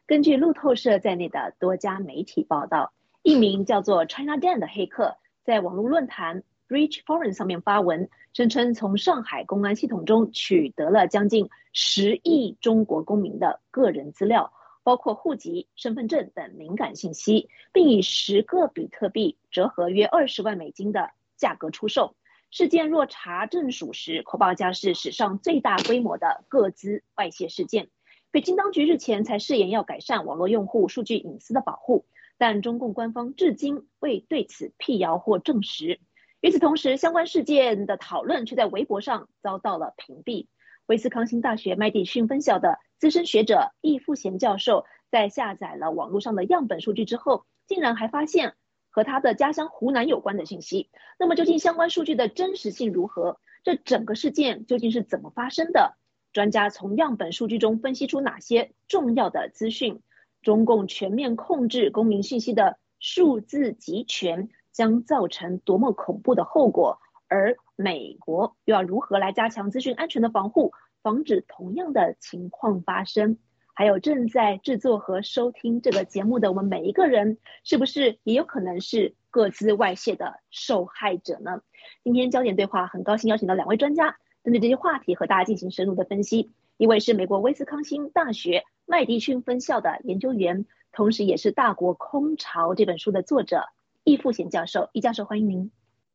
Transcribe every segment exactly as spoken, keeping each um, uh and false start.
根据路透社在内的多家媒体报道，一名叫做 China Dan 的黑客在网络论坛 Breach Forum 上面发文，声称从上海公安系统中取得了将近十亿中国公民的个人资料，包括户籍、身份证等敏感信息，并以十个比特币折合约二十万美金的价格出售。事件若查证属实，恐怕将是史上最大规模的个资外泄事件。北京当局日前才誓言要改善网络用户数据隐私的保护，但中共官方至今未对此辟谣或证实。与此同时，相关事件的讨论却在微博上遭到了屏蔽。威斯康星大学麦迪逊分校的资深学者易富贤教授在下载了网络上的样本数据之后，竟然还发现和他的家乡湖南有关的信息。那么究竟相关数据的真实性如何？这整个事件究竟是怎么发生的？专家从样本数据中分析出哪些重要的资讯？中共全面控制公民信息的数字集权将造成多么恐怖的后果？而美国又要如何来加强资讯安全的防护，防止同样的情况发生？还有正在制作和收听这个节目的我们每一个人，是不是也有可能是个资外泄的受害者呢？今天焦点对话很高兴邀请到两位专家，针对这些话题和大家进行深入的分析。一位是美国威斯康星大学麦迪逊分校的研究员，同时也是《大国空巢》这本书的作者易富贤教授。易教授，欢迎您。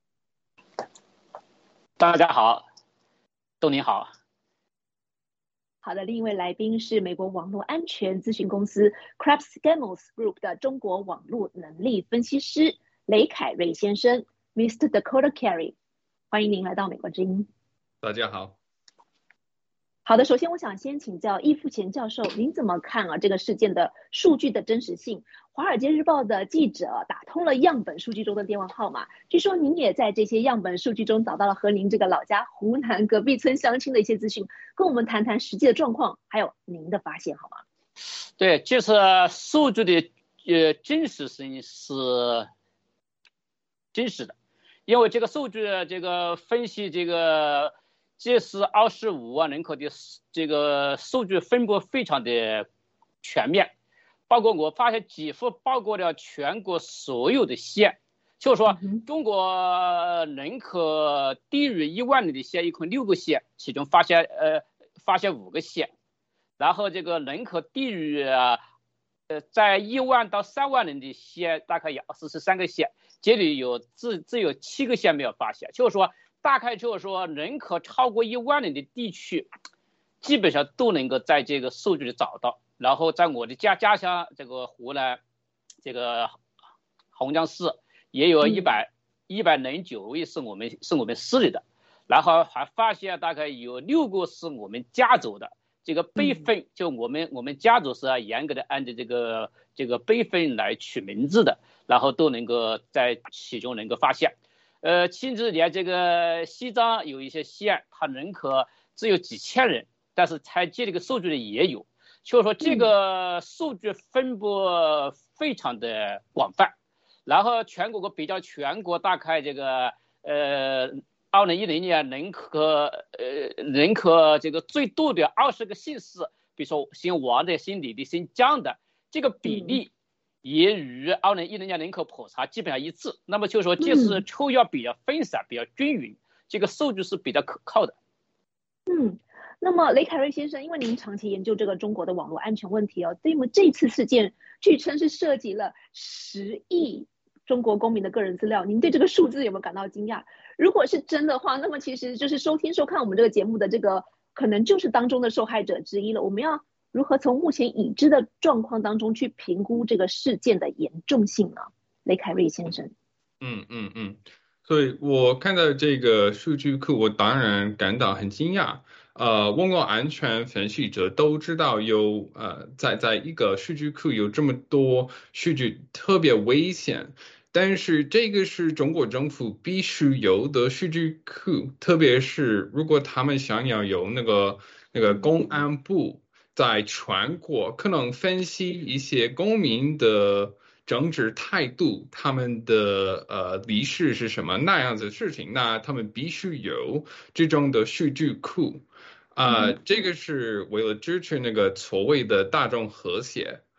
大家好，豆您好。 好的，另一位来宾是美国网络安全咨询公司 Krebs Gamos Group 的中国网络能力分析师雷凯瑞先生 ，Mister Dakota Carey， 欢迎您来到美国之音。 大家好。 好的，首先我想先请教易富贤教授，您怎么看啊这个事件的数据的真实性？华尔街日报的记者打通了样本数据中的电话号码，据说您也在这些样本数据中找到了和您这个老家湖南隔壁村相亲的一些资讯，跟我们谈谈实际的状况，还有您的发现好吗？ 对，就是数据的呃真实性是真实的，因为这个数据这个分析这个。这是二十五万人口的这个数据分布非常的全面，包括我发现几乎包括了全国所有的县，就是说中国人口低于一万人的县一共六个县，其中发现呃发现五个县，然后这个人口低于呃在一万到三万人的县大概有四十三个县，这里有只只有七个县没有发现，就是说。大概就是说，人口超过一万人的地区，基本上都能够在这个数据里找到。然后在我的家家乡这个湖南，这个洪江市也有一百一百零九位是我们是我们市里的，然后还发现大概有六个是我们家族的。这个辈分就我们我们家族是要严格的按照这个这个辈分来取名字的，然后都能够在其中能够发现。呃，甚至连这个西藏有一些县，它人口只有几千人，但是采集这个数据的也有，就是说这个数据分布非常的广泛。然后全国比较全国大概这个呃，二零一零年人口呃人口这个最多的二十个县市，比如说姓王的、姓李的、姓江的，这个比例。也与二零一零年人口普查基本上一致，那么就是说这是抽样比较分散、比较均匀，这个数据是比较可靠的。 嗯，那么雷凯瑞先生，因为您长期研究这个中国的网络安全问题哦，因为这次事件据称是涉及了十亿中国公民的个人资料，您对这个数字有没有感到惊讶？如果是真的话，那么其实就是收听收看我们这个节目的这个可能就是当中的受害者之一了。我们要如何从目前已知的状况当中去评估这个事件的严重性呢？雷凯瑞先生。 嗯嗯嗯，所以我看到这个数据库，我当然感到很惊讶。呃，网络安全分析者都知道有呃，在在一个数据库有这么多数据特别危险，但是这个是中国政府必须有的数据库，特别是如果他们想要有那个那个公安部。在全国可能分析一些公民的政治态度，他们的呃理事是什么那样子的事情，那他们必须有这种的数据库啊、呃，这个是为了支持那个所谓的大众和谐。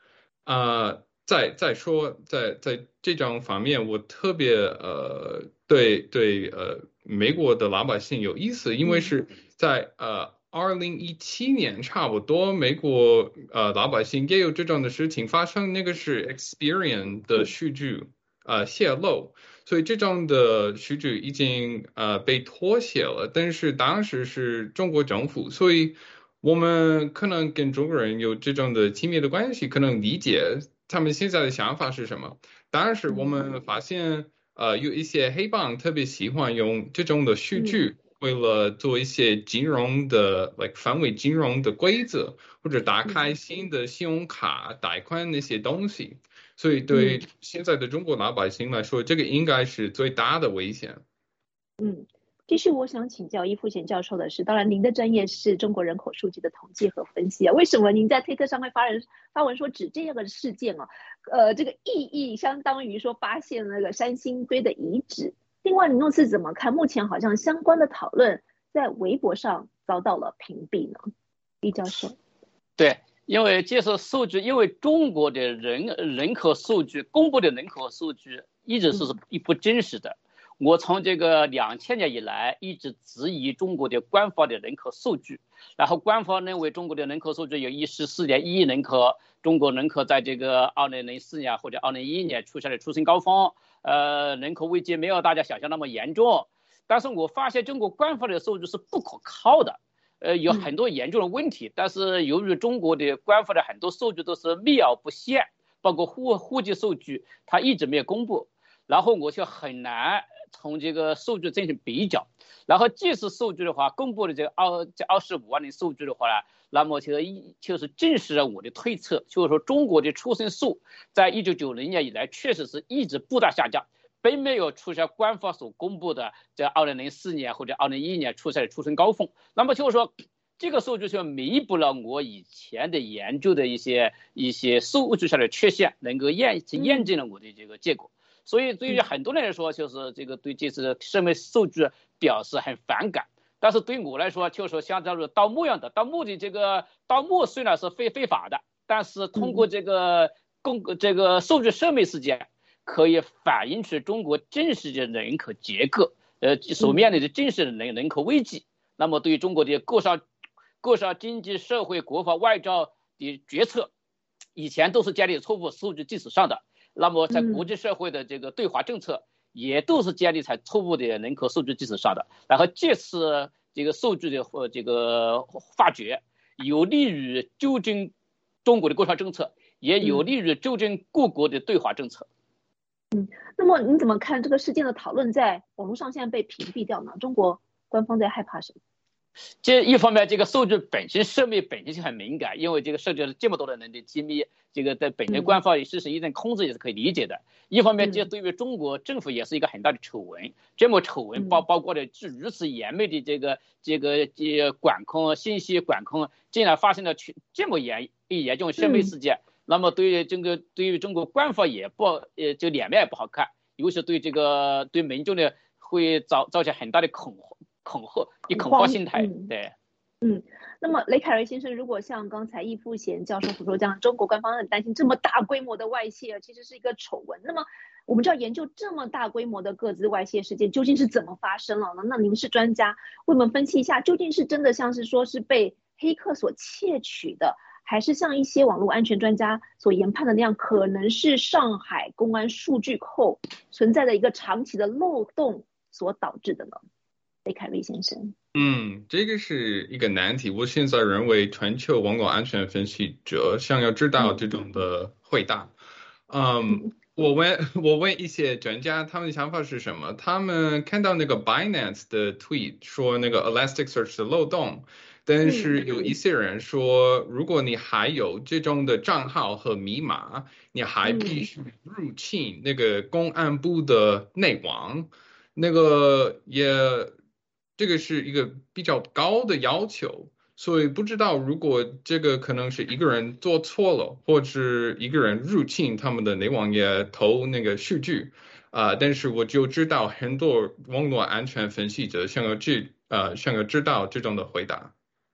呃，再再说在在这种方面，我特别呃对对呃美国的老百姓有意思，因为嗯是在呃二零一七年差不多，美国呃老百姓也有这种的事情发生，那个是 Experian 的数据呃泄露。所以这种的数据已经呃被脱写了，但是当时是中国政府，所以我们可能跟中国人有这种的亲密的关系，可能理解他们现在的想法是什么。当然是我嗯们发现，呃，有一些黑帮特别喜欢用这种的数嗯据，为了做一些金融的，like 反伪金融的规则，或者打开嗯新的信用卡贷款那些东西。所以对嗯现在的中国老百姓来说，这个应该是最大的危险。 嗯。继续，我想请教易富贤教授的是，当然您的专业是中国人口数据的统计和分析啊，为什么您在推特上会发人发文说指这个事件啊？呃，这个意义相当于说发现那个三星堆的遗址。另外，您又是怎么看？目前好像相关的讨论在微博上遭到了屏蔽呢？易教授。 对，因为这是数据，因为中国的人人口数据公布的人口数据一直是不真实的。我从这个两千年以来一直质疑中国的官方的人口数据，然后官方认为中国的人口数据有一十四点一亿人口，中国人口在这个二零零四年或者二零一一年出现了出生高峰，呃，人口危机没有大家想象那么严重。但是我发现中国官方的数据是不可靠的，呃，有很多严重的问题。但是由于中国的官方的很多数据都是秘而不显，包括户户籍数据，它一直没有公布，然后我就很难从这个数据进行比较。然后即使数据的话，公布的这个二这二十五万人数据的话呢，那么就就是证实了我的推测，就是说中国的出生数在一九九零年以来确实是一直不断下降，并没有出现官方所公布的在二零零四年或者二零一一年出现的出生高峰。那么就是说，这个数据就弥补了我以前的研究的一些一些数据上的缺陷，能够验验证了我的这个结果。所以对于很多人来说，就是这个对这次社会数据表示很反感。但是对我来说，就是相当于盗墓样的，盗墓的这个盗墓虽然是非非法的，但是通过这个公这个数据社会事件，可以反映出中国真实的人口结构，呃，所面临的真实的人人口危机。那么对于中国的各项各项经济社会国防外交的决策，以前都是建立错误数据基础上的。那么在国际社会的这个对华政策也都是建立在错误的人口数据基础上的。然后这次这个数据的这个发掘，有利于纠正中国的国防政策，也有利于纠正各国的对华政策。 嗯，那么你怎么看这个事件的讨论在网络上现在被屏蔽掉呢？中国官方在害怕什么？ 这一方面，这个数据本身涉密本身就很敏感，因为这个涉及了这么多的人的机密，这个在本身官方实施一定控制也是可以理解的。一方面，这对于中国政府也是一个很大的丑闻，这么丑闻包包括的是如此严密的这个这个这管控信息管控，竟然发生了这么严严重涉密事件，那么对于这个对于中国官方也不呃就脸面也不好看，尤其对这个对民众呢会造造成很大的恐慌。恐吓，以恐慌心态， 嗯、 对， 嗯，那么雷凯瑞先生，如果像刚才易富贤教授所说这样，中国官方很担心这么大规模的外泄，其实是一个丑闻。那么我们就要研究这么大规模的各自外泄事件究竟是怎么发生了呢？那您是专家，为我们分析一下，究竟是真的像是说是被黑客所窃取的，还是像一些网络安全专家所研判的那样，可能是上海公安数据库存在的一个长期的漏洞所导致的呢？雷凯瑞先生， 嗯，这个是一个难题。我现在认为全球网络安全分析者想要知道这种的回答。嗯，我问我问一些专家，他们的想法是什么？他们看到那个 Binance 的 tweet 说那个 Elasticsearch 的漏洞，但是有一些人说，如果你还有这种的账号和密码，你还必须入侵那个公安部的内网，那个也。这个是一个比较高的要求，所以不知道如果这个可能是一个人做错了，或者一个人入侵他们的内网页投那个数据，啊、呃，但是我就知道很多网络安全分析者想要知呃想要知道这种的回答。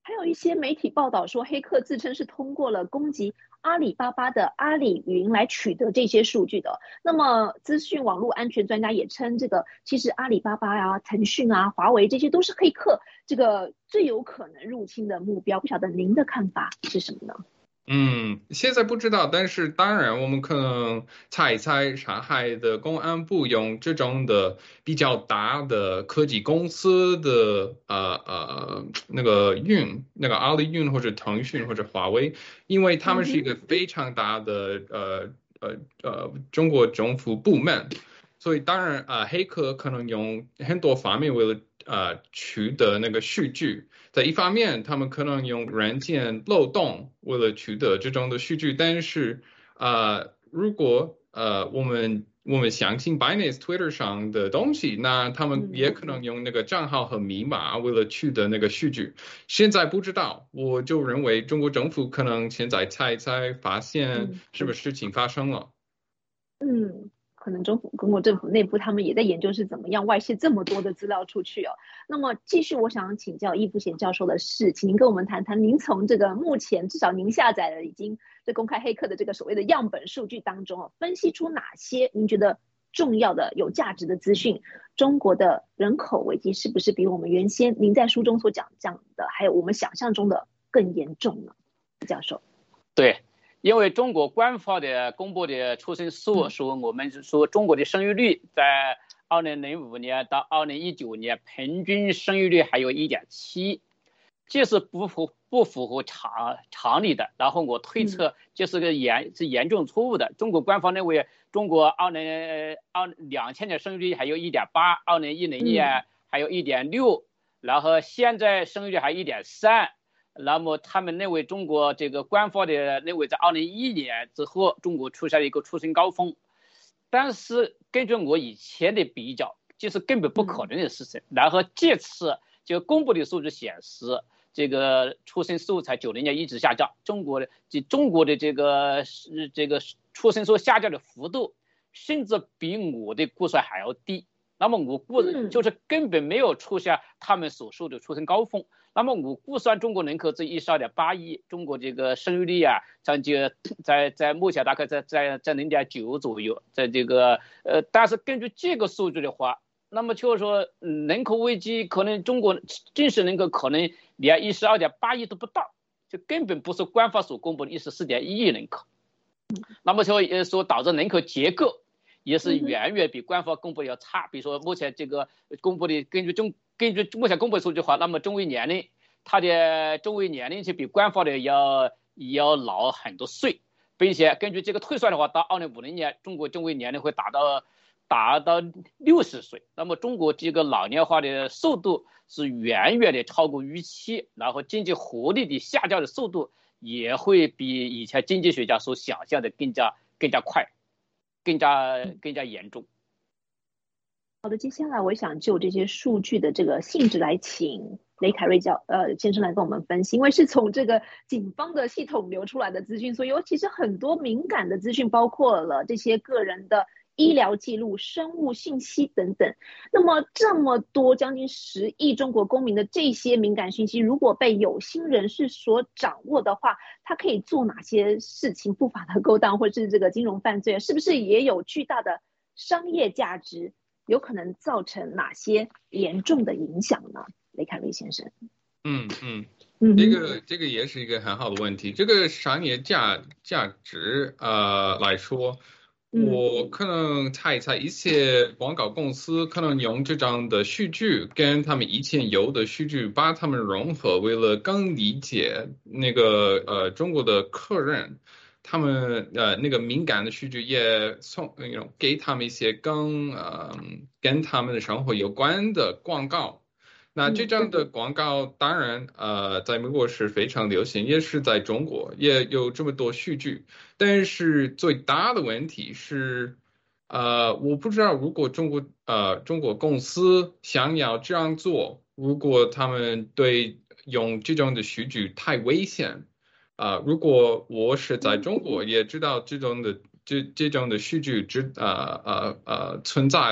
还有一些媒体报道说，黑客自称是通过了攻击阿里巴巴的阿里云来取得这些数据的。那么，资讯网络安全专家也称，这个其实阿里巴巴啊、腾讯啊、华为这些都是黑客这个最有可能入侵的目标。不晓得您的看法是什么呢？ 嗯，现在不知道，但是当然，我们可能猜一猜，上海的公安部用这种的比较大的科技公司的呃呃那个云，那个阿里云或者腾讯或者华为，因为他们是一个非常大的呃呃呃中国政府部门，所以当然呃黑客可能用很多方面为了呃取得那个数据。在一方面，他们可能用软件漏洞为了取得这种的数据，但是呃，如果呃我们我们相信 Binance、Twitter 上的东西，那他们也可能用那个账号和密码为了取得那个数据。现在不知道，我就认为中国政府可能现在猜一猜，发现什么事情发生了。 嗯。可能中国中国政府内部他们也在研究是怎么样外泄这么多的资料出去哦。那么继续，我想请教易富贤教授的是，请您跟我们谈谈，您从这个目前至少您下载了已经这公开黑客的这个所谓的样本数据当中哦，分析出哪些您觉得重要的有价值的资讯？中国的人口危机是不是比我们原先您在书中所讲这样的，还有我们想象中的更严重呢？教授。 对。因为中国官方的公布的出生数说，我们说中国的生育率在二零零五年到二零一九年平均生育率还有 一点七， 这是不符不符合常常理的。然后我推测这是个严是严重错误的。中国官方认为中国二零二两千年生育率还有 一点八， 二零一零年还有 一点六， 然后现在生育率还 一点三。那么他们认为中国这个官方的认为在二零一一年之后中国出现了一个出生高峰，但是根据我以前的比较，这是根本不可能的事情。然后这次就公布的数据显示，这个出生数才九零年一直下降，中国的这中国的这个这个出生数下降的幅度甚至比我的估算还要低。那么我估就是根本没有出现他们所说的出生高峰。那么我估算中国人口只有 十二点八亿，中国这个生育率啊，在这在在目前大概在在在 零点九 左右，在这个呃，但是根据这个数据的话，那么就是说人口危机可能中国真实人口可能连 十二点八亿都不到，就根本不是官方所公布的 十四点一亿人口。那么说说导致人口结构也是远远比官方公布的要差。比如说目前这个公布的根据中根据目前公布的数据的话，那么中位年龄它的中位年龄是比官方的要要老很多岁，并且根据这个推算的话，到二零五零年中国中位年龄会达到达到六十岁。那么中国这个老年化的速度是远远的超过预期，然后经济活力的下降的速度也会比以前经济学家所想象的更加更加快，更加更加严重。 好的，接下来我想就这些数据的这个性质来请雷凯瑞教呃先生来跟我们分析，因为是从这个警方的系统流出来的资讯，所以尤其是很多敏感的资讯，包括了这些个人的医疗记录、生物信息等等。那么这么多将近十亿中国公民的这些敏感信息，如果被有心人士所掌握的话，他可以做哪些事情？不法的勾当或是这个金融犯罪，是不是也有巨大的商业价值？有可能造成哪些严重的影响呢？雷凯瑞先生。 嗯嗯，这个这个也是一个很好的问题。这个商业价价值呃来说，我可能猜一猜，一些广告公司可能用这样的数据跟他们以前有的数据把它们融合，为了更理解那个呃中国的客人。他们呃那个敏感的数据也送，给他们一些更呃跟他们的生活有关的广告。那这样的广告当然呃在美国是非常流行，也是在中国也有这么多数据。但是最大的问题是，呃我不知道如果中国呃中国公司想要这样做，如果他们对用这种的数据太危险。啊、呃，如果我是在中国，也知道这种的这这种的数据之呃呃呃存在了，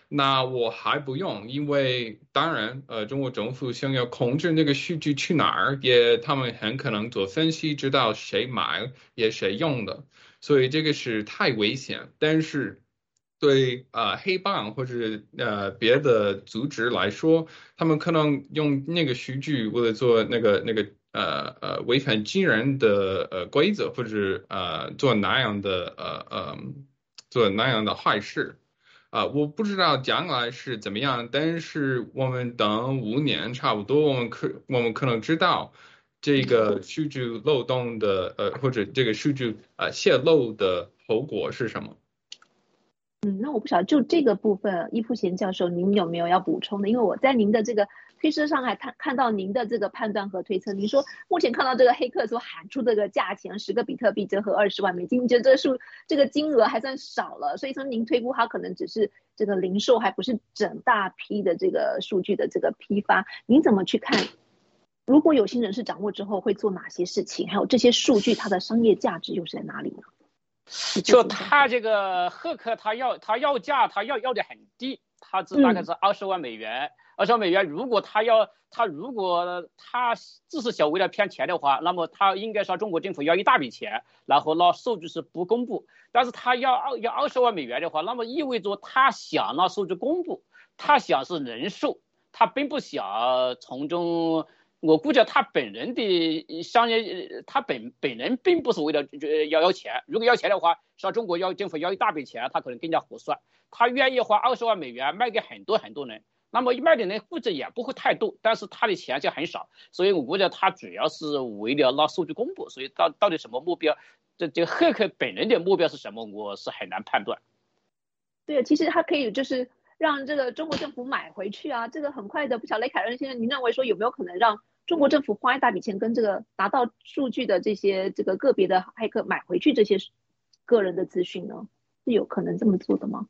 那我还不用，因为当然，呃，中国政府想要控制那个数据去哪儿，也他们很可能做分析，知道谁买也谁用的，所以这个是太危险。但是对呃黑帮或者呃别的组织来说，他们可能用那个数据为了做那个那个呃呃违反惊人的呃规则，或者呃做那样的呃呃做那样的坏事。啊、呃我不知道将来是怎么样，但是我们等五年差不多，我们可我们可能知道这个数据漏洞的呃或者这个数据呃泄露的后果是什么。 嗯，那我不晓得就这个部分，易富贤教授，您有没有要补充的？因为我在您的这个推测上还看看到您的这个判断和推测。您说目前看到这个黑客所喊出这个价钱，十个比特币折合二十万美金，您觉得这个数这个金额还算少了，所以说您推估它可能只是这个零售，还不是整大批的这个数据的这个批发。您怎么去看？如果有心人士掌握之后会做哪些事情？还有这些数据它的商业价值又是在哪里呢？ 就他这个黑客，他要他要价，他要要的很低，他只大概是二十万美元。二十万美元，如果他要他如果他只是想为了骗钱的话，那么他应该向中国政府要一大笔钱，然后呢数据是不公布。但是他要要二十万美元的话，那么意味着他想让数据公布，他想是人数，他并不想从中。我估计他本人的商业，他本本人并不是为了要要钱。如果要钱的话，向中国要政府要一大笔钱，他可能更加合算。他愿意花二十万美元卖给很多很多人，那么卖的人估计也不会太多，但是他的钱就很少。所以我估计他主要是为了让数据公布。所以到到底什么目标，这这个黑客本人的目标是什么，我是很难判断。 对，其实他可以就是让这个中国政府买回去啊，这个很快的。不晓得雷凯恩先生，您认为说有没有可能让中国政府花一大笔钱跟这个拿到数据的这些这个个别的骇客买回去这些个人的资讯呢？是有可能这么做的吗？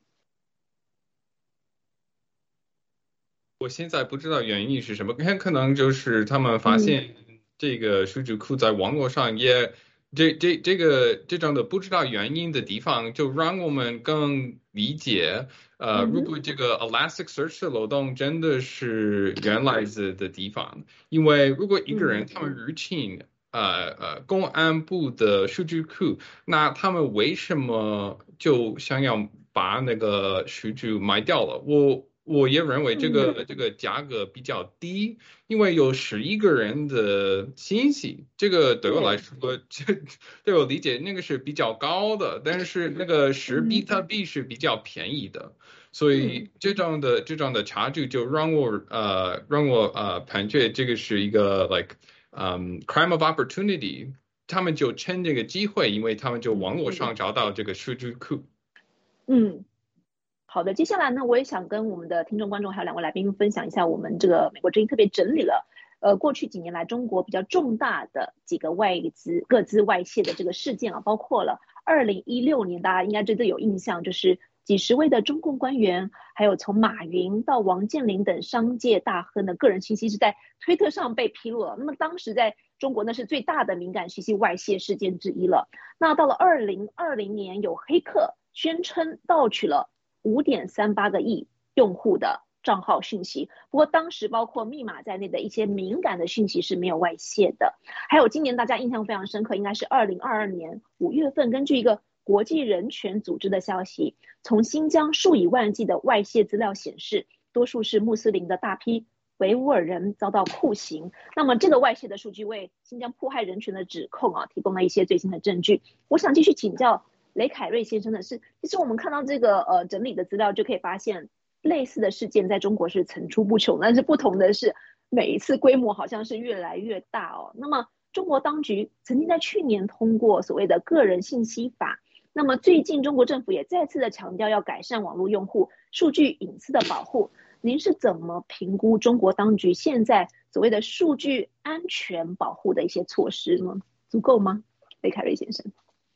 我现在不知道原因是什么，很可能就是他们发现这个数据库在网络上也、嗯、这这这个这种的不知道原因的地方，就让我们更理解，呃，如果这个 Elasticsearch 的漏洞真的是原来的的地方，因为如果一个人他们 routine、嗯、呃呃公安部的数据库，那他们为什么就想要把那个数据卖掉了？我。我也认为这个这个价格比较低，因为有十一个人的信息，这个对我来说，这对我理解那个是比较高的，但是那个十比特币是比较便宜的，所以这种的这种的差距就让我呃让我呃判决这个是一个 like 嗯、um, crime of opportunity， 他们就趁这个机会，因为他们就网络上找到这个数据库。 嗯。好的，接下来呢，我也想跟我们的听众观众还有两位来宾分享一下我们这个美国之音特别整理了，呃，过去几年来中国比较重大的几个外资各自外泄的这个事件啊，包括了二零一六年，大家应该对这有印象，就是几十位的中共官员，还有从马云到王健林等商界大亨的个人信息是在推特上被披露了。那么当时在中国那是最大的敏感信息外泄事件之一了。那到了二零二零年，有黑客宣称盗取了五点三八个亿用户的账号讯息，不过当时包括密码在内的一些敏感的讯息是没有外泄的。还有今年大家印象非常深刻，应该是二零二二年五月份，根据一个国际人权组织的消息，从新疆数以万计的外泄资料显示，多数是穆斯林的大批维吾尔人遭到酷刑。那么这个外泄的数据为新疆迫害人权的指控啊提供了一些最新的证据。我想继续请教雷凯瑞先生的是，其实我们看到这个呃整理的资料就可以发现，类似的事件在中国是层出不穷，但是不同的是每一次规模好像是越来越大哦。那么中国当局曾经在去年通过所谓的个人信息法，那么最近中国政府也再次的强调要改善网络用户数据隐私的保护。您是怎么评估中国当局现在所谓的数据安全保护的一些措施呢？足够吗？雷凯瑞先生。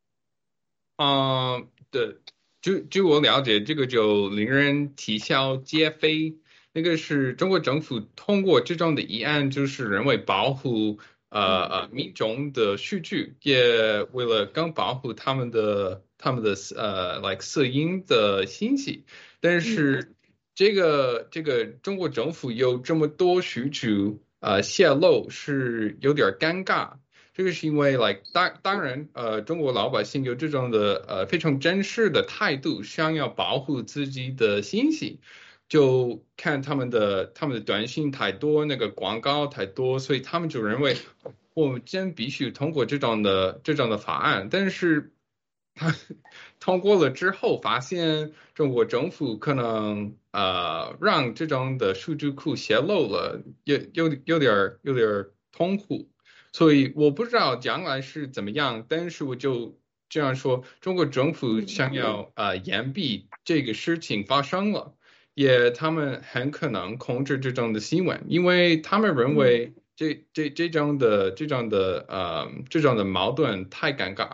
嗯，对，据据我了解，这个就令人啼笑皆非。那个是中国政府通过这种的议案，就是认为保护呃呃民众的数据，也为了更保护他们的他们的呃 like 私隐的信息。但是这个这个中国政府有这么多数据呃泄露是有点尴尬。这个是因为 like 当当然呃中国老百姓有这种的呃非常真实的态度，想要保护自己的信息，就看他们的他们的短信太多，那个广告太多，所以他们就认为我们真必须通过这种的这种的法案。但是他通过了之后，发现中国政府可能呃让这种的数据库泄露了，有有有点有点痛苦。所以我不知道将来是怎么样，但是我就这样说，中国政府想要呃掩蔽这个事情发生了，也他们很可能控制这种的新闻，因为他们认为这这这种的这种的呃这种的矛盾太尴尬。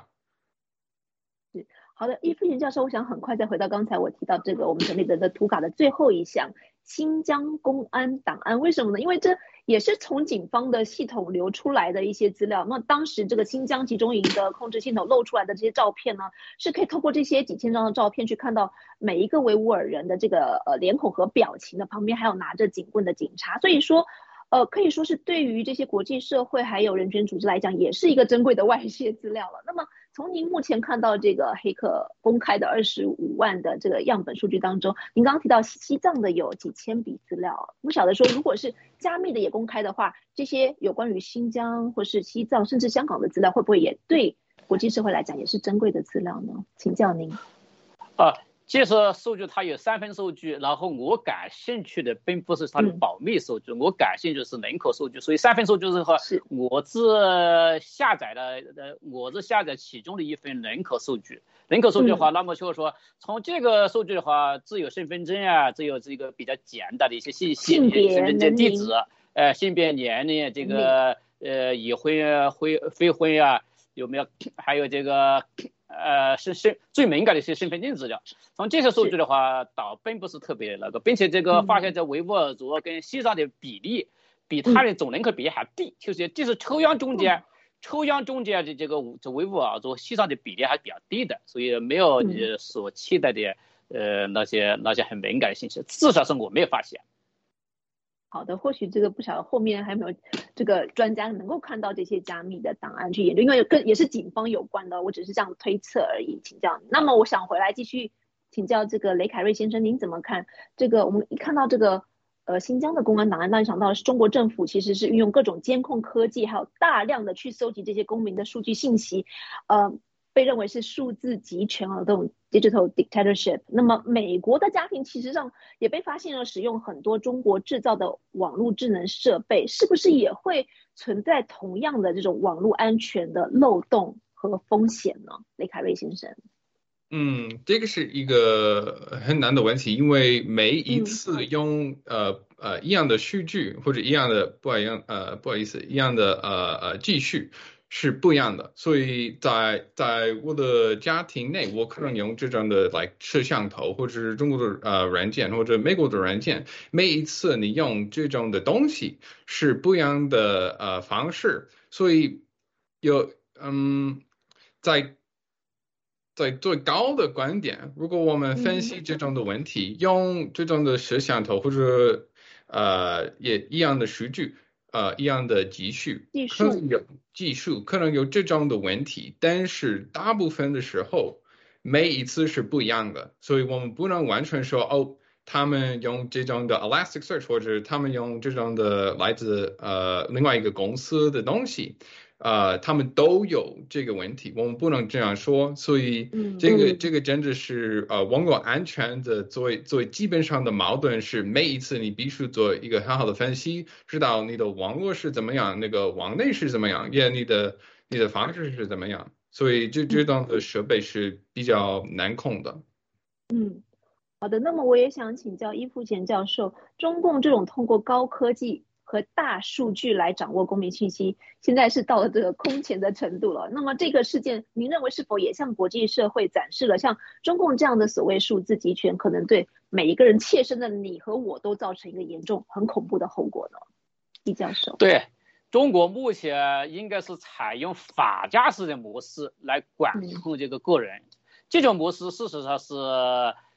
好的，易富贤教授，我想很快再回到刚才我提到这个我们整理的的图卡的最后一项新疆公安档案，为什么呢？因为这也是从警方的系统流出来的一些资料。那当时这个新疆集中营的控制系统露出来的这些照片呢，是可以透过这些几千张的照片去看到每一个维吾尔人的这个呃脸孔和表情的，旁边还有拿着警棍的警察，所以说。呃，可以说是对于这些国际社会还有人权组织来讲，也是一个珍贵的外泄资料了。那么，从您目前看到这个黑客公开的二十五万的这个样本数据当中，您刚刚提到西藏的有几千笔资料，不晓得说，如果是加密的也公开的话，这些有关于新疆或是西藏甚至香港的资料，会不会也对国际社会来讲也是珍贵的资料呢？请教您。 啊。其实数据它有三份数据，然后我感兴趣的并不是它的保密数据，嗯、我感兴趣的是人口数据。所以三份数据之后，我是下载了，呃，我是下载其中的一份人口数据。人口数据的话，嗯、那么就是说，从这个数据的话，只有身份证啊，只有这个比较简单的一些信息， 性别、 身份证地址，呃，性别、年龄，这个呃已婚、非非婚啊，有没有？还有这个。呃，是是最敏感的一些身份证资料。从这些数据的话，倒并不是特别那个，并且这个发现，在维吾尔族跟西藏的比例比它的总人口比例还低，就是这是抽样中间，抽样中间的这个这维吾尔族、西藏的比例还比较低的，所以没有呃所期待的呃那些那些很敏感的信息，至少是我没有发现。 好的，或许这个不晓得后面还有没有这个专家能够看到这些加密的档案去研究，因为跟也是警方有关的，我只是这样推测而已，请教你。那么我想回来继续请教这个雷凯瑞先生，您怎么看这个？我们一看到这个呃新疆的公安档案，当然想到的是中国政府其实是运用各种监控科技，还有大量的去搜集这些公民的数据信息，呃。被认为是数字集权的这种 digital dictatorship。那么美国的家庭其实上也被发现了使用很多中国制造的网络智能设备，是不是也会存在同样的这种网络安全的漏洞和风险呢？雷凯瑞先生。 嗯，这个是一个很难的问题，因为每一次用、嗯、呃呃一样的数据或者一样的不一样呃不好意思一样的呃呃继续。是不一样的，所以在在我的家庭内，我可能用这种的 like 摄像头，或者是中国的呃软件，或者美国的软件。每一次你用这种的东西是不一样的呃方式，所以有嗯在在最高的观点，如果我们分析这种的问题，嗯、用这种的摄像头或者呃也一样的数据。呃，一样的技术，可能有技术，可能有这种的问题，但是大部分的时候，每一次是不一样的，所以我们不能完全说哦，他们用这种的 Elasticsearch 或者他们用这种的来自呃另外一个公司的东西，呃，他们都有这个问题，我们不能这样说，所以这个、嗯、这个真的是呃网络安全的最最基本上的矛盾是，每一次你必须做一个很好的分析，知道你的网络是怎么样，那个网内是怎么样，也你的你的方式是怎么样，所以这这种的设备是比较难控的。 嗯，好的，那么我也想请教易富贤教授，中共这种通过高科技和大数据来掌握公民信息，现在是到了这个空前的程度了。那么这个事件，您认为是否也向国际社会展示了像中共这样的所谓数字集权，可能对每一个人切身的你和我都造成一个严重、很恐怖的后果呢？易教授。 对，中国目前应该是采用法家式的模式来管控这个个人，嗯、这种模式事实上是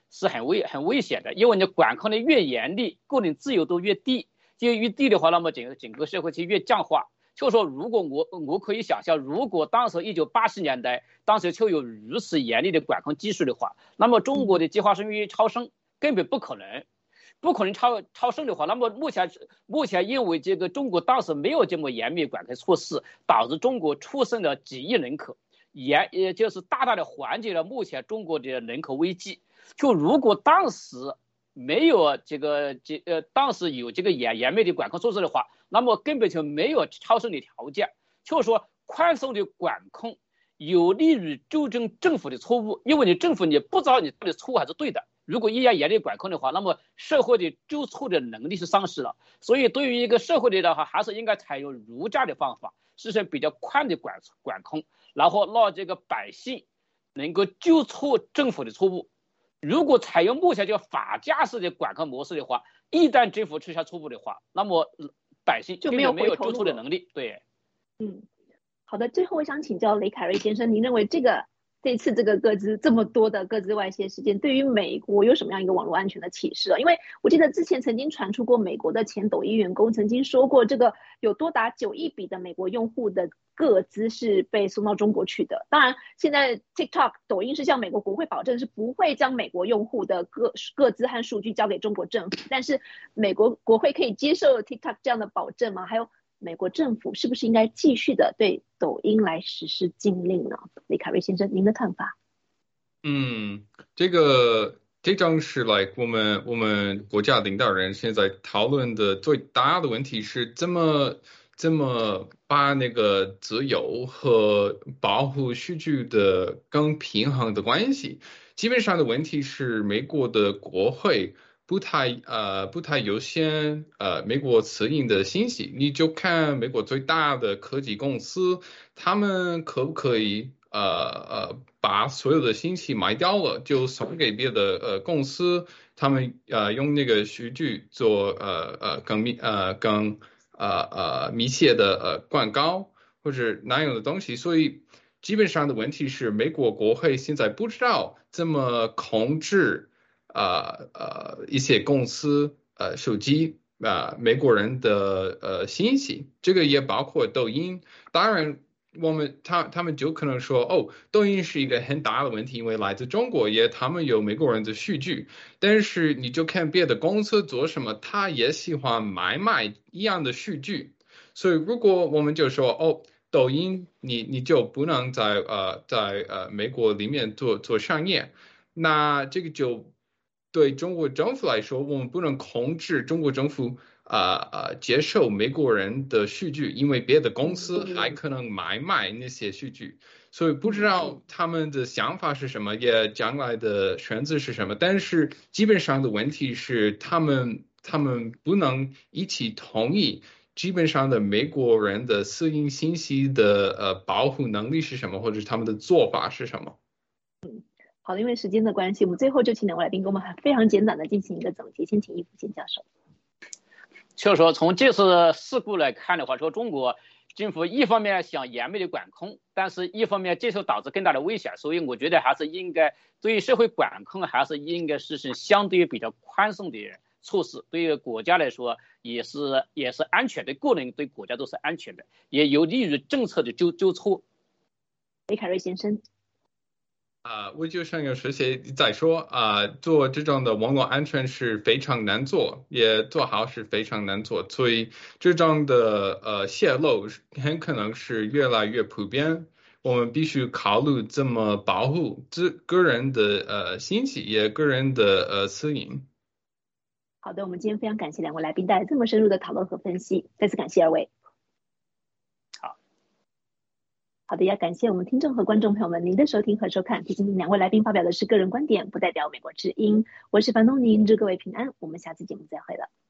是很危很危险的，因为你管控的越严厉，个人自由度越低，就越低的话，那么整个整个社会就越僵化。就说如果我我可以想象，如果当时一九八十年代当时就有如此严厉的管控技术的话，那么中国的计划生育超生根本不可能。不可能超超生的话，那么目前目前因为这个中国当时没有这么严密管控措施，导致中国出生了几亿人口，也也就是大大的缓解了目前中国的人口危机。就如果当时没有这个这呃当时有这个严严密的管控措施的话，那么根本就没有超生的条件。就是说宽松的管控有利于纠正政府的错误，因为你政府你不知道你到底错误还是对的。如果依然严厉管控的话，那么社会的纠错的能力是丧失了。所以对于一个社会的话，还是应该采用儒家的方法，实行比较宽的管管控，然后让这个百姓能够纠错政府的错误。如果采用目前这个法家式的管控模式的话，一旦政府出现错误的话，那么百姓就没有没有纠错的能力。对， 嗯，好的。最后我想请教雷凯瑞先生，您认为这个这次这个个资这么多的个资外泄事件，对于美国有什么样一个网络安全的启示？因为我记得之前曾经传出过，美国的前抖音员工曾经说过，这个有多达九亿笔的美国用户的个资是被送到中国去的。当然，现在 TikTok 抖音是向美国国会保证是不会将美国用户的个个资和数据交给中国政府，但是美国国会可以接受 TikTok 这样的保证吗？还有美国政府是不是应该继续的对抖音来实施禁令呢？雷凯瑞先生，您的看法？ 嗯，这个这正是 like 我们我们国家领导人现在讨论的最大的问题是怎么怎么把那个自由和保护数据的更平衡的关系。基本上的问题是美国的国会不太呃不太优先呃美国私营的信息，你就看美国最大的科技公司，他们可不可以呃呃把所有的信息卖掉了，就送给别的呃公司，他们呃用那个数据做呃呃更密呃更呃呃密切的呃广告或者那样的东西，所以基本上的问题是美国国会现在不知道怎么控制。呃呃一些公司呃手机啊、呃、美国人的呃信息，这个也包括抖音。当然，我们他他们就可能说，哦，抖音是一个很大的问题，因为来自中国，也他们有美国人的数据。但是你就看别的公司做什么，他也喜欢买卖一样的数据。所以如果我们就说，哦。抖音你你就不能在呃在呃美国里面做做商业，那这个就对中国政府来说，我们不能控制中国政府啊呃接受美国人的数据，因为别的公司还可能买卖那些数据，所以不知道他们的想法是什么，也将来的选择是什么。但是基本上的问题是，他们他们不能一起同意。基本上的美国人的私营信息的呃保护能力是什么，或者他们的做法是什么？ 好的，因为时间的关系，我们最后就请两位来宾给我们非常简短的进行一个总结。先请易福先教授。 就是说，从这次事故来看的话，说中国政府一方面想严密的管控，但是一方面接受导致更大的危险，所以我觉得还是应该对于社会管控还是应该实行相对比较宽松的措施，对于国家来说也是也是安全的，个人对国家都是安全的，也有利于政策的纠纠错。 雷凯瑞先生。 啊、呃，我就想有时些再说啊、呃，做这种的网络安全是非常难做，也做好是非常难做，所以这种的呃泄露很可能是越来越普遍。我们必须考虑怎么保护自个人的呃信息，也个人的呃私隐。 好的，我们今天非常感谢两位来宾带来这么深入的讨论和分析，再次感谢二位。 好， 好的，也感谢我们听众和观众朋友们您的收听和收看。提醒两位来宾发表的是个人观点，不代表美国之音。我是樊东宁，祝各位平安，我们下次节目再会了。